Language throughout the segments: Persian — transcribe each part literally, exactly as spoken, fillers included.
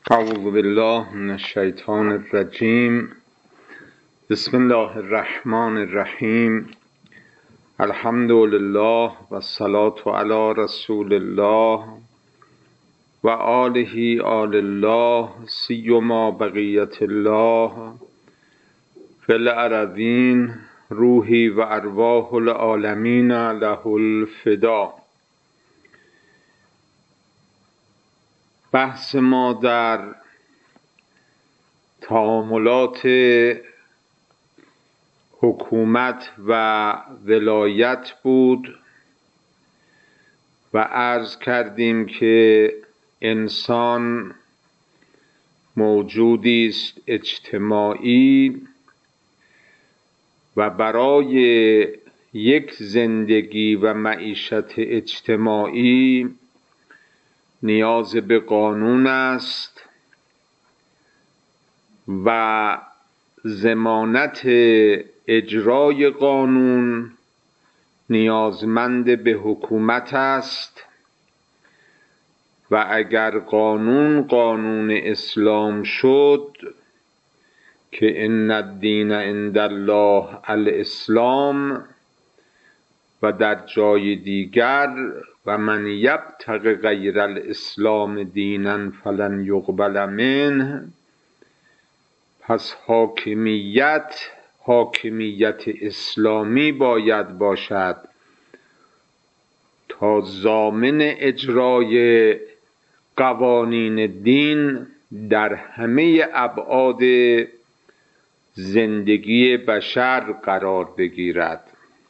اعوذ بالله من الشیطان الرجیم. بسم الله الرحمن الرحیم. الحمد لله و الصلاة علی رسول الله و آله آل الله سیما بقیت الله فی الارضین روحی و ارواح العالمین له الفدا. بحث ما در تعاملات حکومت و ولایت بود و عرض کردیم که انسان موجودی است اجتماعی و برای یک زندگی و معیشت اجتماعی نیاز به قانون است و ضمانت اجرای قانون نیازمند به حکومت است و اگر قانون قانون اسلام شد که ان الدین عند الله الاسلام و در جای دیگر و من یبتغی غیر الاسلام دینا فلن یقبل منه، پس حاکمیت حاکمیت اسلامی باید باشد تا ضامن اجرای قوانین دین در همه ابعاد زندگی بشر قرار بگیرد.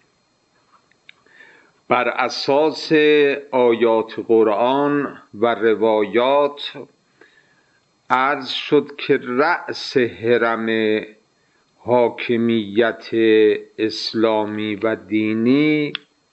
بر اساس آیات قرآن و روایات عرض شد که رأس هرم حاکمیت اسلامی و دینی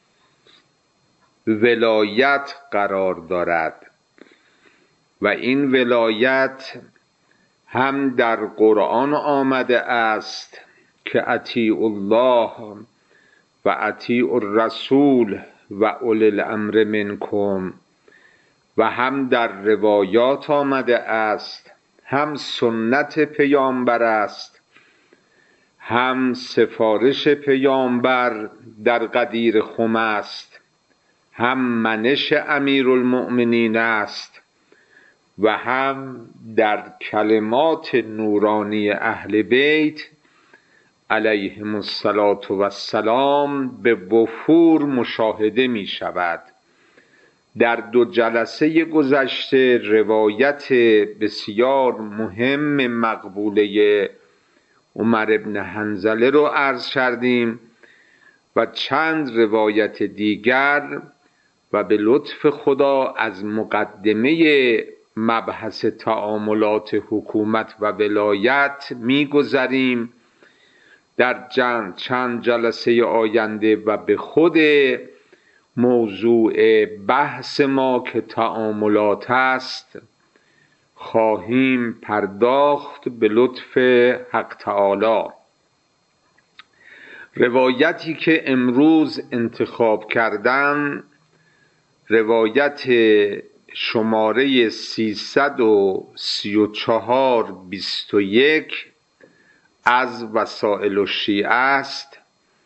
ولایت قرار دارد و این ولایت هم در قرآن آمده است که اطیعوا الله و اطیعوا الرسول و اولی الامر منکم و هم در روایات آمده است، هم سنت پیامبر است، هم سفارش پیامبر در غدیر خم است، هم منش امیرالمؤمنین است و هم در کلمات نورانی اهل بیت علیهم الصلاة و السلام به وفور مشاهده می شود. در دو جلسه گذشته روایت بسیار مهم مقبوله عمر ابن حنظله رو عرض کردیم و چند روایت دیگر و به لطف خدا از مقدمه مبحث تعاملات حکومت و ولایت می گذریم در چند جلسه آینده و به خود موضوع بحث ما که تعاملات است خواهیم پرداخت به لطف حق تعالی. روایتی که امروز انتخاب کردم روایت شماره سیصد و سی و چهار بیست و یک از وسائل الشیعه است.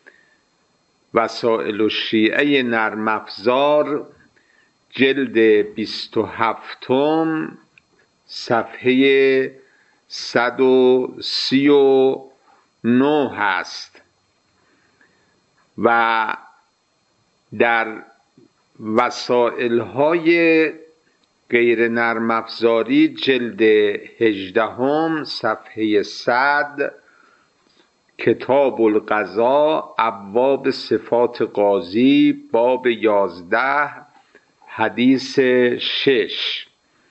وسائل الشیعه نرم افزار جلد بیست و هفتم صفحه صد و سی و نه هست و در وسائل های غیر نرم افزاری جلد هجدهم صفحه صد کتاب القضاء ابواب صفات قاضی باب یازده حدیث شش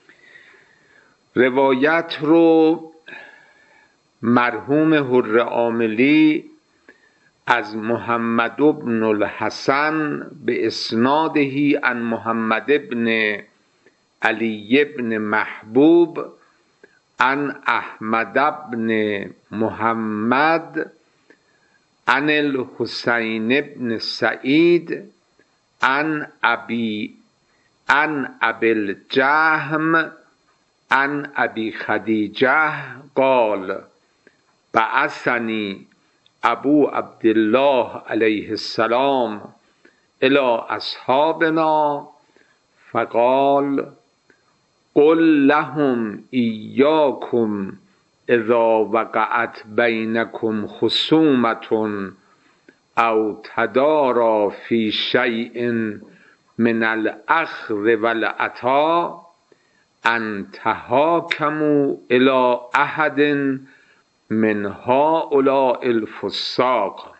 روایت رو مرحوم حر عاملی از محمد بن الحسن به اسناده عن محمد بن علی بن محبوب عن احمد بن محمد عن الحسین بن سعید عن ابی عن ابی الجهم عن ابی خدیجه قال بعثنی ابو عبدالله علیه السلام الی اصحابنا فقال قل لهم ایاکم اذا وقعت بینکم خصومة او تدارا فی شیء من الاخذ والعطا ان تحاکموا الی احد من هؤلاء الفساق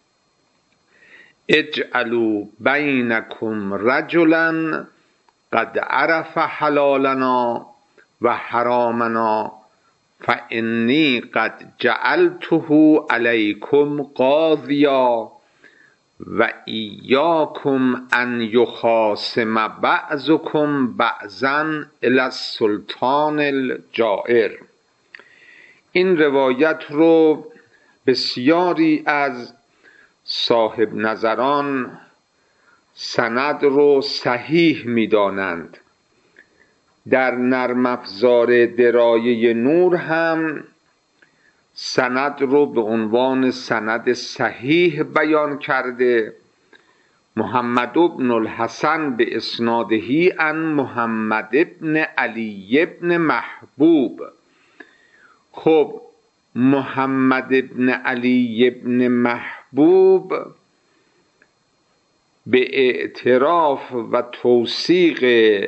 اجعلوا بینکم رجلا قد عرف حلالنا و حرامنا فانی قد جعلته علیکم قاضیا و ایاکم ان یخاصم بعضکم بعضا الی السلطان الجائر. این روایت رو بسیاری از صاحب نظران سند رو صحیح می دانند. در نرم افزار درایه نور هم سند رو به عنوان سند صحیح بیان کرده. محمد بن الحسن به اسنادهی عن محمد بن علی بن محبوب. خب محمد بن علی بن محبوب به اعتراف و توثیق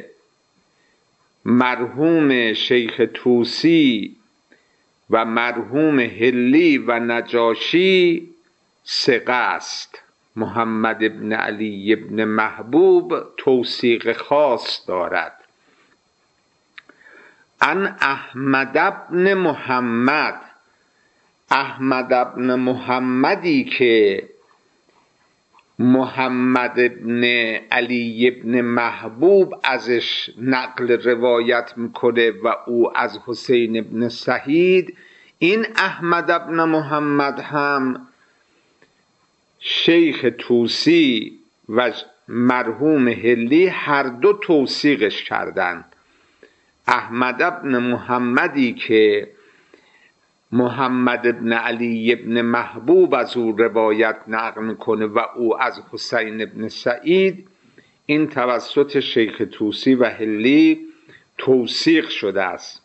مرحوم شیخ طوسی و مرحوم حلی و نجاشی ثقه است. محمد بن علی بن محبوب توثیق خاص دارد. ان احمد بن محمد، احمد بن محمدی که محمد بن علی بن محبوب ازش نقل روایت میکنه و او از حسین بن سعید، این احمد بن محمد هم شیخ طوسی و مرحوم حلی هر دو توثیقش کردند. احمد بن محمدی که محمد بن علی بن محبوب از او روایت نقل میکنه و او از حسین بن سعید، این توسط شیخ طوسی و حلی توثیق شده است.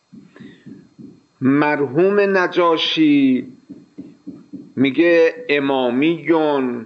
مرحوم نجاشی میگه امامیون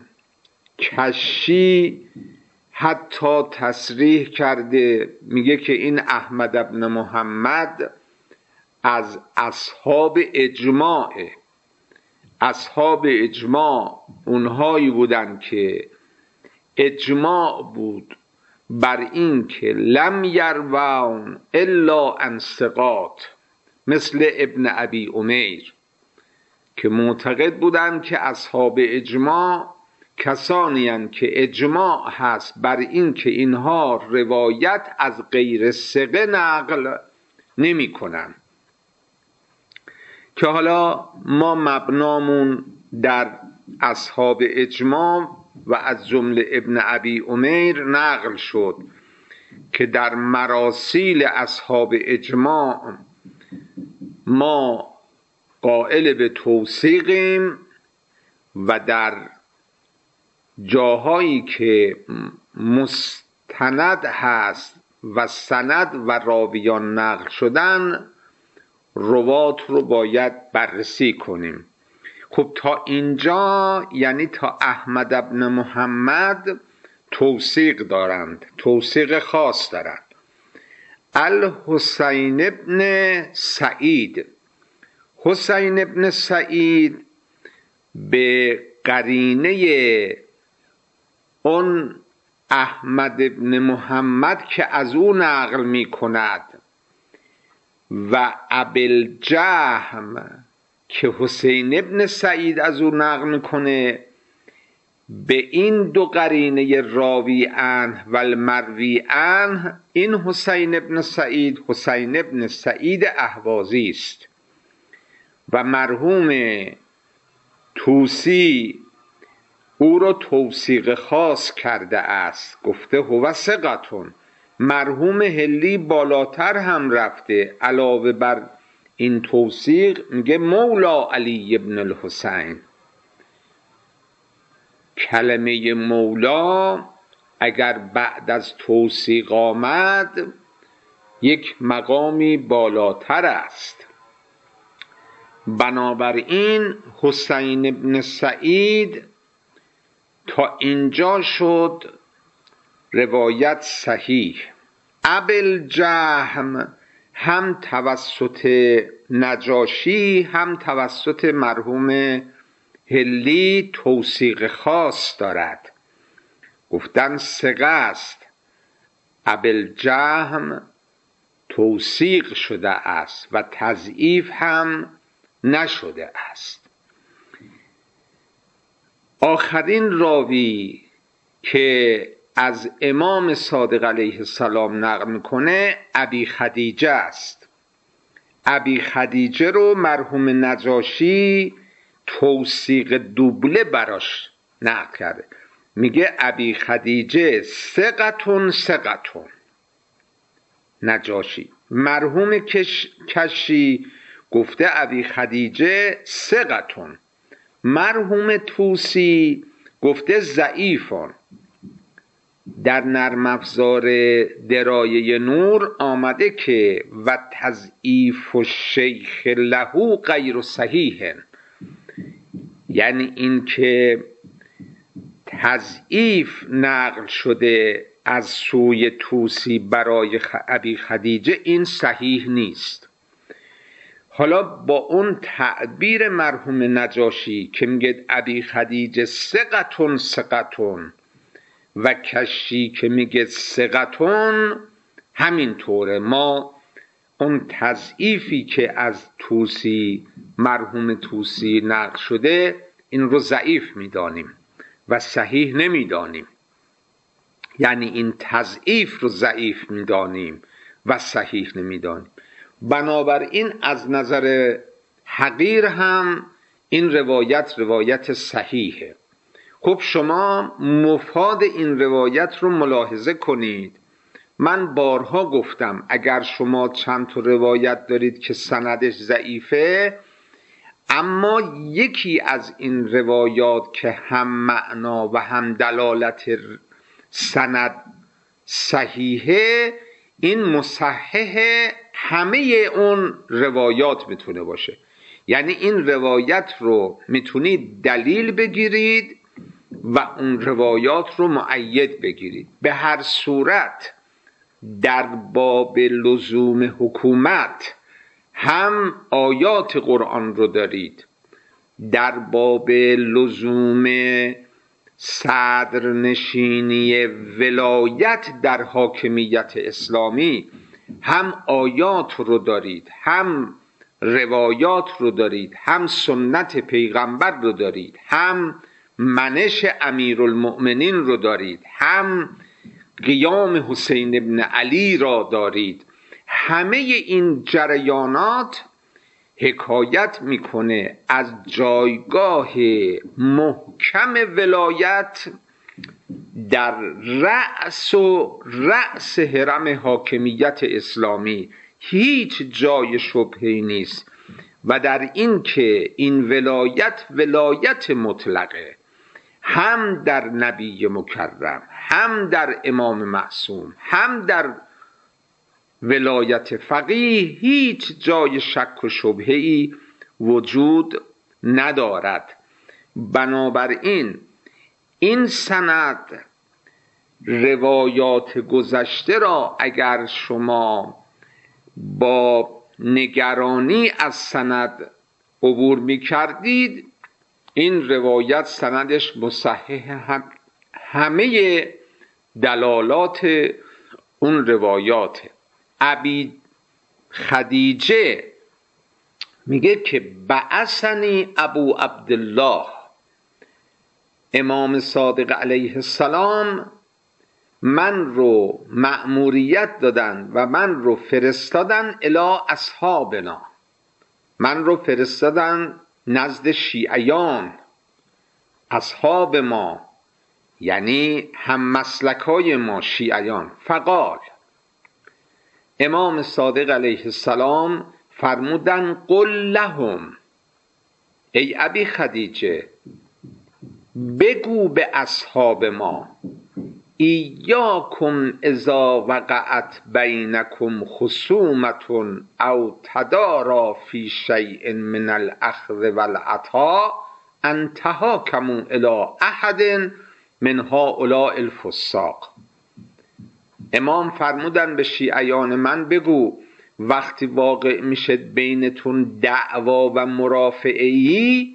کشی حتی تصریح کرده، میگه که این احمد بن محمد از اصحاب اجماعه. اصحاب اجماع اونهایی بودن که اجماع بود بر این که لم یروون الا عن ثقات، مثل ابن ابی امیر که معتقد بودن که اصحاب اجماع کسانی هستند که اجماع هست بر این که اینها روایت از غیر ثقه نقل نمی کنن. که حالا ما مبنامون در اصحاب اجماع و از جمله ابن ابی امیر نقل شد که در مراسیل اصحاب اجماع ما قائل به توثیقیم و در جاهایی که مستند هست و سند و راویان نقل شدن روات رو باید بررسی کنیم. خب تا اینجا یعنی تا احمد بن محمد توثیق دارند، توثیق خاص دارند. الحسین بن سعید، حسین بن سعید به قرینه اون احمد بن محمد که از او نقل می کند و ابوالجهم که حسین بن سعید از او نقل میکنه، به این دو قرینه راوی عنه و المروی عنه، این حسین بن سعید حسین بن سعید اهوازی است و مرحوم طوسی او را توثیق خاص کرده است، گفته هو ثقتون، مرحوم هلی بالاتر هم رفته، علاوه بر این توثیق میگه مولا علی ابن الحسین. کلمه مولا اگر بعد از توثیق آمد یک مقامی بالاتر است. بنابراین حسین ابن سعید تا اینجا شد روایت صحیح. ابوالجهم هم توسط نجاشی هم توسط مرحوم هلی توثیق خاص دارد، گفتن ثقه است. ابوالجهم توثیق شده است و تضعیف هم نشده است. آخرین راوی که از امام صادق علیه السلام نقل میکنه ابی خدیجه است. ابی خدیجه رو مرحوم نجاشی توثیق دوبله براش نقل کرده، میگه ابی خدیجه ثقتون ثقتون. نجاشی مرحوم کش... کشی گفته ابی خدیجه ثقتون. مرحوم طوسی گفته ضعیفون. در نرم افزار درایه نور آمده که و تضعیف الشیخ له غیر صحیح، یعنی این که تضعیف نقل شده از سوی طوسی برای ابی خدیجه این صحیح نیست. حالا با اون تعبیر مرحوم نجاشی که میگه ابی خدیجه ثقتون ثقتون و کشی که میگه ثقتون، همین طوره. ما اون تضعیفی که از طوسی مرحوم طوسی نقل شده این رو ضعیف میدانیم و صحیح نمیدانیم، یعنی این تضعیف رو ضعیف میدانیم و صحیح نمیدانیم. بنابراین از نظر حقیر هم این روایت روایت صحیحه. خب شما مفاد این روایت رو ملاحظه کنید. من بارها گفتم اگر شما چند تا روایت دارید که سندش ضعیفه، اما یکی از این روایات که هم معنا و هم دلالت سند صحیحه، این مصحح همه اون روایات میتونه باشه. یعنی این روایت رو میتونید دلیل بگیرید و اون روایات رو مؤید بگیرید. به هر صورت در باب لزوم حکومت هم آیات قرآن رو دارید، در باب لزوم صدرنشینی ولایت در حاکمیت اسلامی هم آیات رو دارید، هم روایات رو دارید، هم سنت پیغمبر رو دارید، هم منش امیرالمؤمنین رو دارید، هم قیام حسین ابن علی را دارید. همه این جریانات حکایت میکنه از جایگاه محکم ولایت در رأس و رأس حرم حاکمیت اسلامی. هیچ جای شبهه‌ای نیست و در این که این ولایت ولایت مطلقه، هم در نبی مکرم، هم در امام معصوم، هم در ولایت فقیه، هیچ جای شک و شبهه‌ای وجود ندارد. بنابراین این سند روایات گذشته را اگر شما با نگرانی از سند عبور می کردید، این روایت سندش مصحح هم همه دلالات اون روایات. ابی خدیجه میگه که بعثنی ابو عبدالله، امام صادق علیه السلام من رو مأموریت دادن و من رو فرستادن الی اصحابنا، من رو فرستادن نزد شیعیان اصحاب ما، یعنی هم مسلکای ما شیعیان. فقال، امام صادق علیه السلام فرمودن قل لهم، ای ابی خدیجه بگو به اصحاب ما، ایاکم اذا وقعت بینکم خصومة او تدارا فی شیء من الاخذ والعطا ان تحاکموا الی احد من هؤلاء الفساق. امام فرمودن به شیعیان من بگو وقتی واقع میشه بینتون دعوا و مرافعه‌ای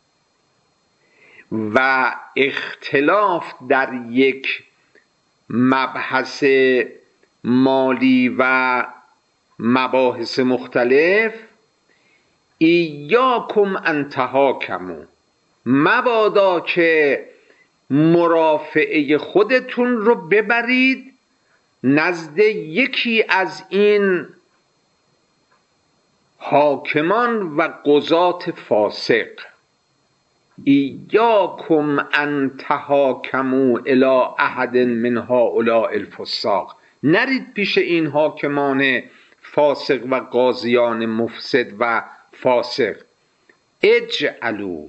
و اختلاف در یک مبحث مالی و مباحث مختلف، ایاکم ان تحاکموا، مبادا که مرافعه خودتون رو ببرید نزد یکی از این حاکمان و قضات فاسق. ایاکم ان تحاکموا الی احد من هؤلاء الفساق، نرید پیش این حاکمان فاسق و قاضیان مفسد و فاسق. اجعلوا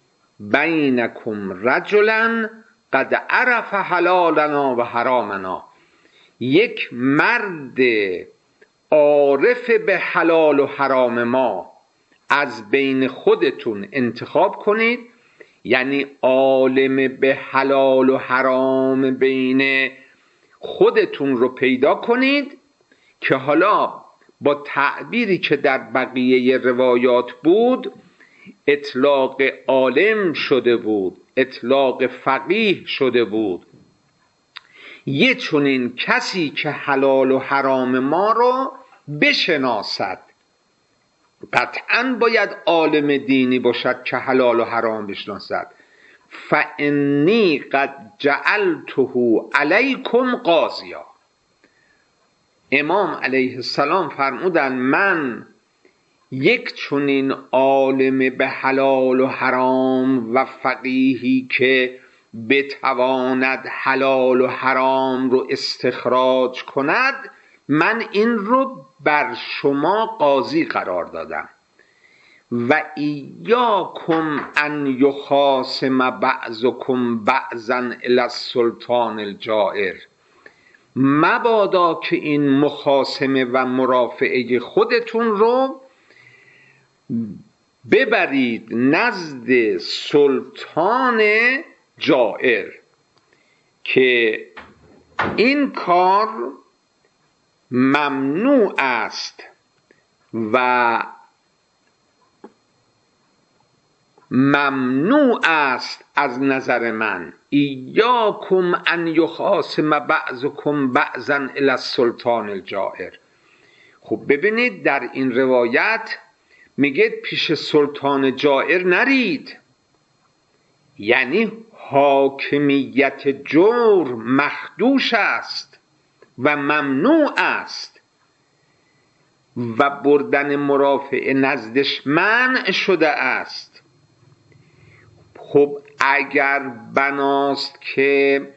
بینکم رجلا قد عرف حلالنا و حرامنا، یک مرد عارف به حلال و حرام ما از بین خودتون انتخاب کنید، یعنی عالم به حلال و حرام بین خودتون رو پیدا کنید که حالا با تعبیری که در بقیه روایات بود اطلاق عالم شده بود، اطلاق فقیه شده بود. یه چنین کسی که حلال و حرام ما رو بشناسد، قطعا باید عالم دینی باشد که حلال و حرام بشناسد. فانی قد جعلته علیکم قاضیا، امام علیه السلام فرمودن من یک چنین عالم به حلال و حرام و فقیهی که بتواند حلال و حرام رو استخراج کند، من این رو بر شما قاضی قرار دادم. و ایاکم ان یخاصم بعضکم بعضا الی السلطان الجائر، مبادا که این مخاصمه و مرافعه خودتون رو ببرید نزد سلطان جائر، که این کار ممنوع است و ممنوع است از نظر من. ایاکم ان یخاصم بعضکم بعضا الی السلطان الجائر. خب ببینید در این روایت میگه پیش سلطان جائر نرید، یعنی حاکمیت جور مخدوش است و ممنوع است و بردن مرافعه نزدش منع شده است. خب اگر بناست که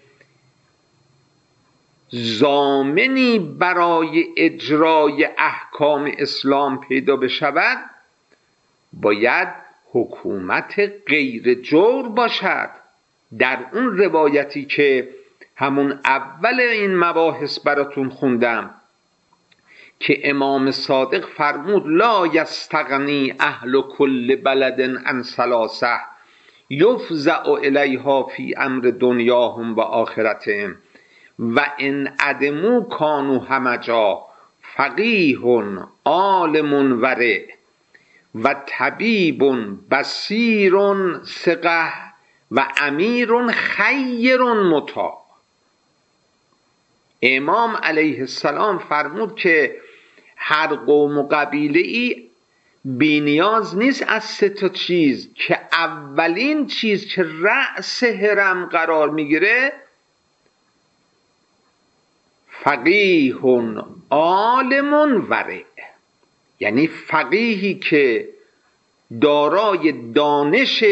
ضامنی برای اجرای احکام اسلام پیدا بشود، باید حکومت غیر جور باشد. در اون روایتی که همون اول این مباحث براتون خوندم که امام صادق فرمود لا یستغنی اهل کل بلد عن ثلاثه یفزع الیها فی امر دنیاهم و آخرتهم و ان عدموا کانوا همجا فقیه عالم ورع و طبیب بصیر ثقه و امیر خیر مطاع. امام علیه السلام فرمود که هر قوم و قبیله ای بی‌نیاز نیست از سه تا چیز که اولین چیز که رأس هرم قرار میگیره فقیه عالم ورع، یعنی فقیهی که دارای دانش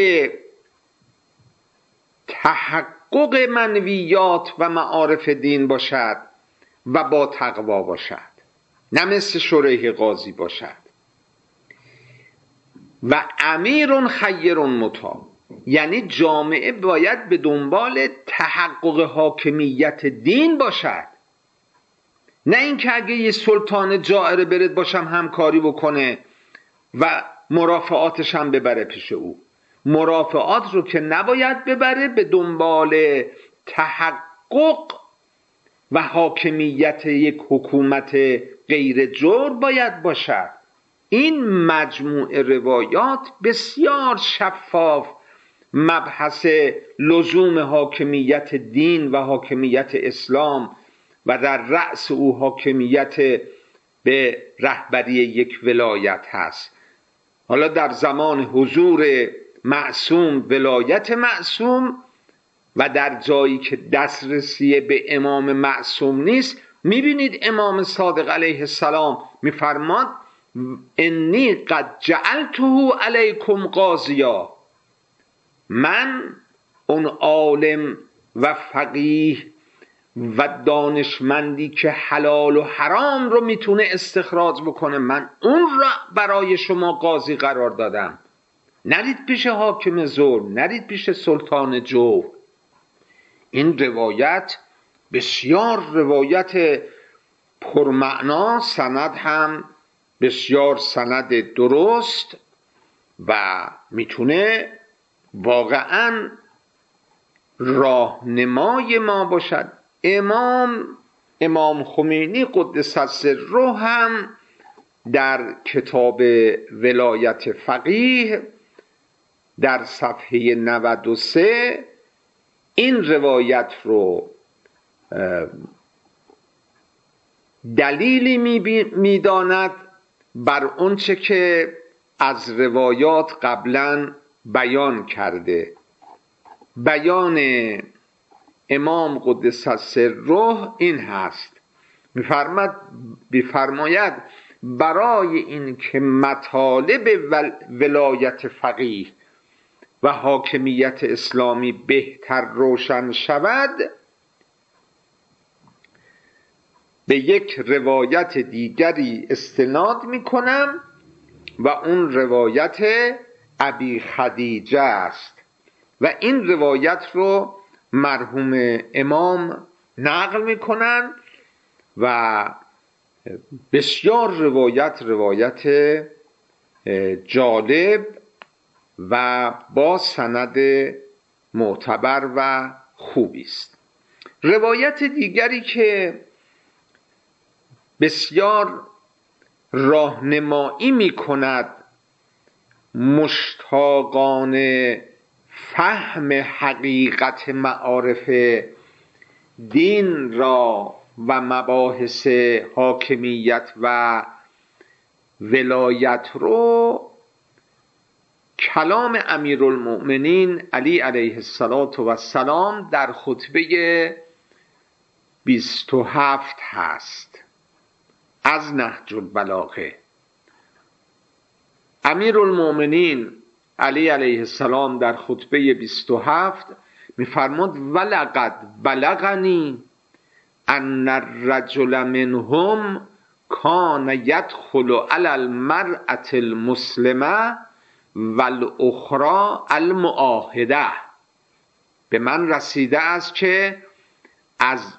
تحقق منویات و معارف دین باشد و با تقوا باشد. نه مثل شریح قاضی باشد. و امیر خیر مطاع، یعنی جامعه باید به دنبال تحقق حاکمیت دین باشد، نه اینکه اگه یه سلطان جائر برد باشم همکاری بکنه و مرافعاتش هم ببره پیش او. مرافعات رو که نباید ببره، به دنبال تحقق و حاکمیت یک حکومت غیر جور باید باشد. این مجموعه روایات بسیار شفاف مبحث لزوم حاکمیت دین و حاکمیت اسلام و در رأس او حاکمیت به رهبری یک ولایت هست. حالا در زمان حضور معصوم ولایت معصوم و در جایی که دسترسی به امام معصوم نیست، میبینید امام صادق علیه السلام میفرماد انی قد جعلته علیکم قاضیا، من اون عالم و فقیه و دانشمندی که حلال و حرام رو میتونه استخراج بکنه، من اون را برای شما قاضی قرار دادم. نرید پیش حاکم ظلم، نرید پیش سلطان جور. این روایت بسیار روایت پرمعنا، سند هم بسیار سند درست و میتونه واقعا راهنمای ما باشد. امام امام خمینی قدس سره هم در کتاب ولایت فقیه در صفحه نود و سه این روایت رو دلیلی میداند بر اونچه که از روایات قبلا بیان کرده. بیان امام قدس سره این هست، میفرماید برای این که مطالب ولایت فقیه و حاکمیت اسلامی بهتر روشن شود، به یک روایت دیگری استناد میکنم و اون روایت ابی خدیجه است و این روایت رو مرحوم امام نقل میکنن و بسیار روایت روایت جالب و با سند معتبر و خوبی است. روایت دیگری که بسیار راهنمایی میکند مشتاقانه فهم حقیقت معارف دین را و مباحث حاکمیت و ولایت رو، کلام امیرالمؤمنین علی علیه السلام در خطبه بیست و هفت هست از نهج البلاغه. امیرالمؤمنین علی علیه السلام در خطبه بیست و هفت میفرماد ولقد بلغنی ان الرجل منهم کان یدخل علی المرأة المسلمه والاخرى المعاهده. به من رسیده است که از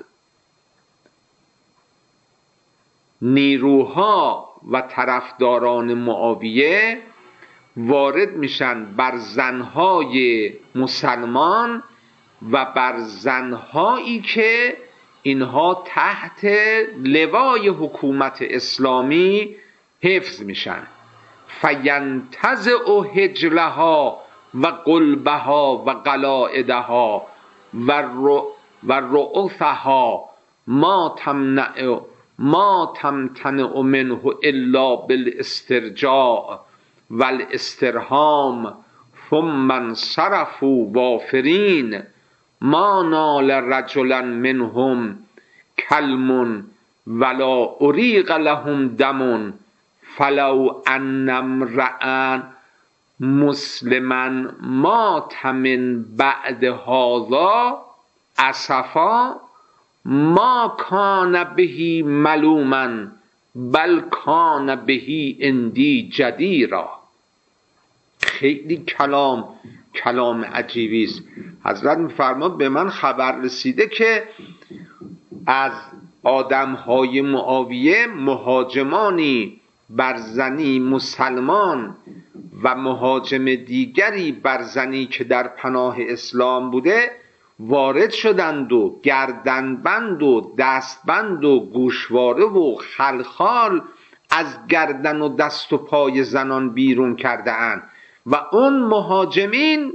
نیروها و طرفداران معاویه وارد میشن بر زنهای مسلمان و بر زنهایی که اینها تحت لوای حکومت اسلامی حفظ میشن. فینتزع حجلها و قلبها و قلائدها و رؤوثها ما تمنع ما تمتنع منه الا بالاسترجاع والاسترهام ثم انصرفوا وافرین ما نال رجلا منهم کلم ولا اریق لهم دم فلو ان امرأ مسلما مات من بعد هذا اسفا ما کان به ملوما بل کان بهی عندی جدیرا. خیلی کلام کلام عجیبی است. حضرت می‌فرماد به من خبر رسیده که از آدم‌های معاویه مهاجمانی بر زنی مسلمان و مهاجم دیگری بر زنی که در پناه اسلام بوده وارد شدند و گردنبند و دستبند و گوشواره و خلخال از گردن و دست و پای زنان بیرون کرده اند و اون مهاجمین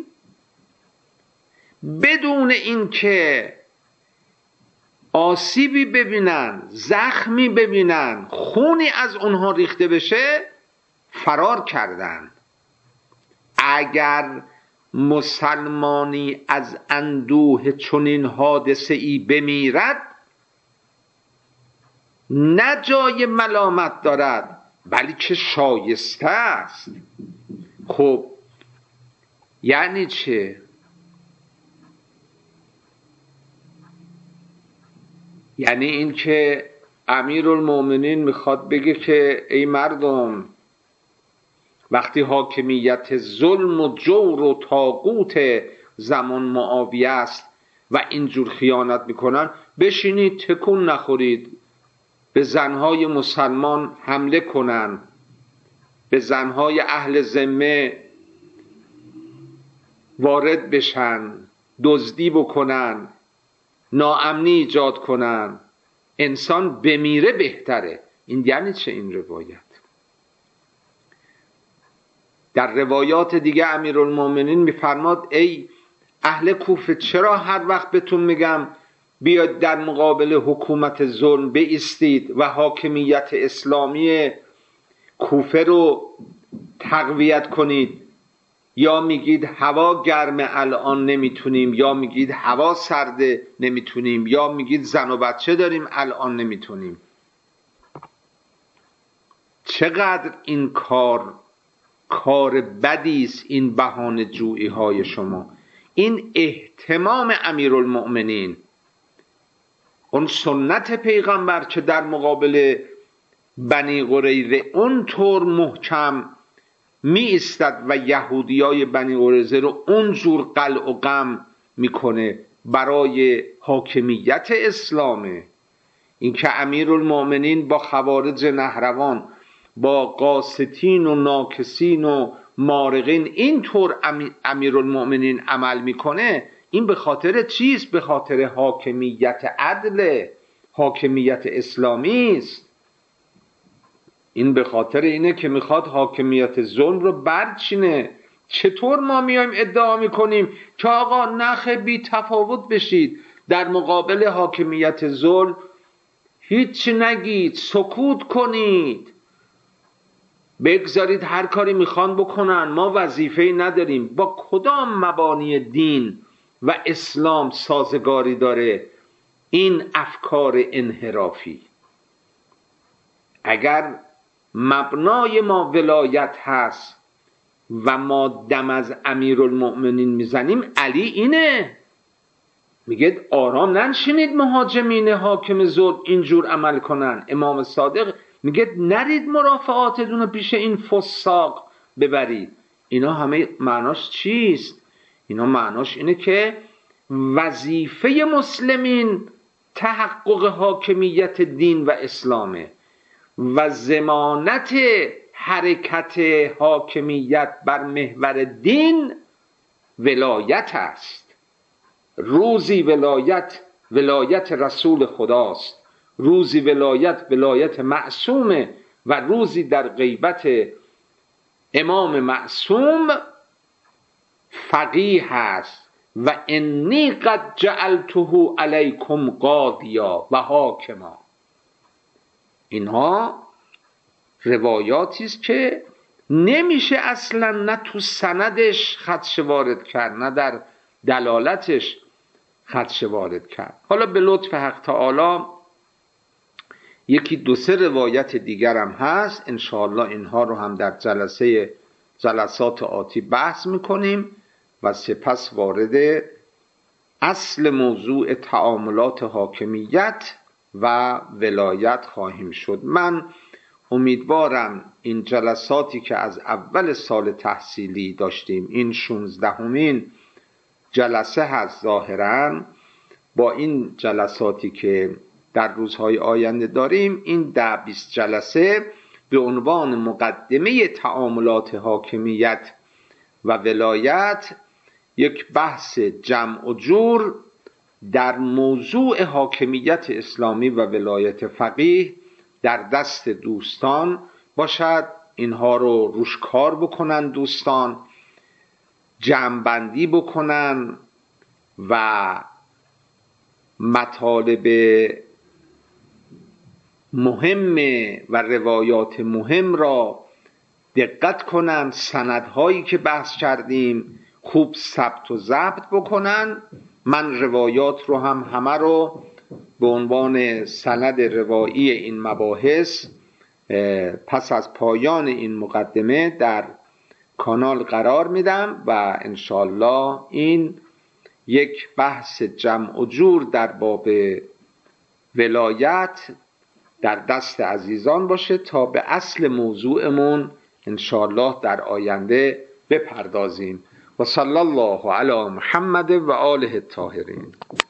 بدون اینکه آسیبی ببینن، زخمی ببینن، خونی از اونها ریخته بشه فرار کردند. اگر مسلمانی از اندوه چنین حادثه ای بمیرد نه جای ملامت دارد بلکه شایسته است. خب یعنی چه؟ یعنی این که امیرالمومنین میخواد بگه که ای مردم، وقتی حاکمیت ظلم و جور و طاغوت زمان معاویه است و اینجور خیانت میکنن، بشینید تکون نخورید، به زنهای مسلمان حمله کنن، به زنهای اهل ذمه وارد بشن، دزدی بکنن، ناامنی ایجاد کنن، انسان بمیره بهتره. این یعنی چه این روایت؟ در روایات دیگه امیرالمومنین میفرماد ای اهل کوفه، چرا هر وقت بهتون میگم بیاید در مقابل حکومت ظلم بایستید و حاکمیت اسلامی کوفه رو تقویت کنید، یا میگید هوا گرمه الان نمیتونیم، یا میگید هوا سرده نمیتونیم، یا میگید زن و بچه داریم الان نمیتونیم. چقدر این کار کار بدی است، این بهانه جویی های شما. این اهتمام امیرالمؤمنین، اون سنت پیغمبر که در مقابل بنی قریظه اونطور محکم می ایستد و یهودیای بنی قریظه رو اونجور قلع و قم میکنه برای حاکمیت اسلامه. این که امیرالمؤمنین با خوارج نهروان، با قاسطین و ناکسین و مارقین اینطور امیرالمؤمنین عمل میکنه، این به خاطر چیست؟ به خاطر حاکمیت عدل، حاکمیت اسلامی است. این به خاطر اینه که میخواد حاکمیت ظلم رو برچینه. چطور ما میایم ادعا میکنیم که آقا نخ بی تفاوت بشید در مقابل حاکمیت ظلم، هیچ نگید، سکوت کنید، بگذارید هر کاری میخوان بکنن، ما وظیفه‌ای نداریم. با کدام مبانی دین و اسلام سازگاری داره این افکار انحرافی؟ اگر مبنای ما ولایت هست و ما دم از امیرالمؤمنین میزنیم، علی اینه میگه آرام ننشینید مهاجمین حاکم ظلم اینجور عمل کنن. امام صادق میگه نرید مرافعاتتون رو پیش این فساق ببرید. اینا همه معناش چیست؟ اینا معناش اینه که وظیفه مسلمین تحقق حاکمیت دین و اسلامه و ضمانت حرکت حاکمیت بر محور دین ولایت است. روزی ولایت ولایت رسول خداست، روزی ولایت ولایت معصومه و روزی در غیبت امام معصوم فقیه است. و انی قد جعلته علیکم قاضیا و حاکما. اینها روایاتی است که نمیشه اصلا نه تو سندش خدشه وارد کرد نه در دلالتش خدشه وارد کرد. حالا به لطف حق تعالی یکی دو سه روایت دیگرم هست، انشاءالله اینها رو هم در جلسه جلسات آتی بحث میکنیم و سپس وارد اصل موضوع تعاملات حاکمیت و ولایت خواهیم شد. من امیدوارم این جلساتی که از اول سال تحصیلی داشتیم، این شانزدهمین جلسه هست ظاهراً، با این جلساتی که در روزهای آینده داریم، این ده بیست جلسه به عنوان مقدمه تعاملات حاکمیت و ولایت یک بحث جمع و جور در موضوع حاکمیت اسلامی و ولایت فقیه در دست دوستان باشد. اینها رو روش کار بکنن دوستان، جمع‌بندی بکنن و مطالب مهم و روایات مهم را دقت کنن، سندهایی که بحث کردیم خوب ثبت و ضبط بکنن. من روایات رو هم همه رو به عنوان سند روایی این مباحث پس از پایان این مقدمه در کانال قرار میدم و انشالله این یک بحث جمع و جور در باب ولایت در دست عزیزان باشه تا به اصل موضوعمون انشالله در آینده بپردازیم. و صلی الله علی محمد و آله الطاهرین.